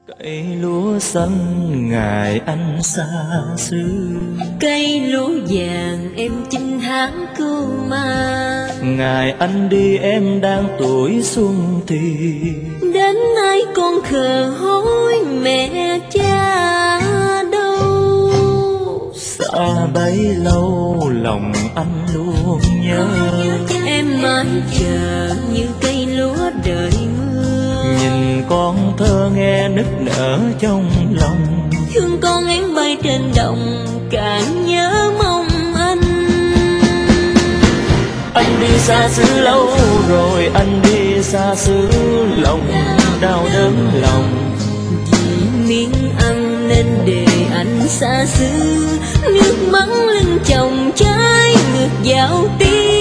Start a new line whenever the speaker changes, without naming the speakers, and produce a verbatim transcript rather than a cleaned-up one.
Cây lúa xanh ngày anh xa xứ,
cây lúa vàng em chinh tháng cưu ma.
ngày anh đi em đang tuổi xuân thì
đến nay con khờ hối mẹ cha đâu.
xa bấy lâu lòng anh luôn nhớ,
em mãi chờ như cây lúa đợi mưa.
nhìn con thơ nghe nức nở trong lòng,
thương con én bay trên đồng càng nhớ mong anh.
Anh đi xa xứ lâu rồi, anh đi xa xứ lòng đau đớn lòng.
Vì miếng ăn nên để anh xa xứ, nước mắm lưng chồng trái ngược vào tim.